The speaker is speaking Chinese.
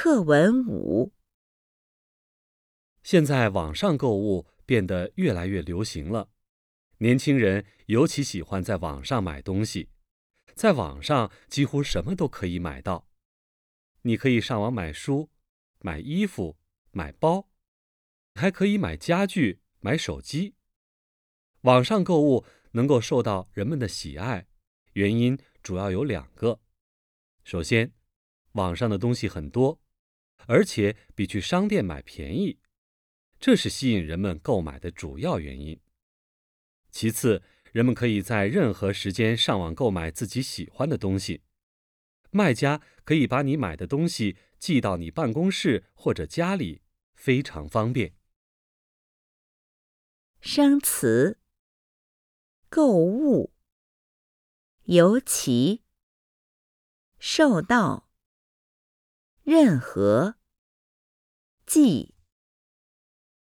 课文5。 现在网上购物变得越来越流行了，年轻人尤其喜欢在网上买东西。在网上几乎什么都可以买到，你可以上网买书、买衣服、买包，还可以买家具、买手机。网上购物能够受到人们的喜爱，原因主要有2个。首先，网上的东西很多，而且比去商店买便宜，这是吸引人们购买的主要原因。其次，人们可以在任何时间上网购买自己喜欢的东西，卖家可以把你买的东西寄到你办公室或者家里，非常方便。 生词：购物、尤其、受到、任何、寄。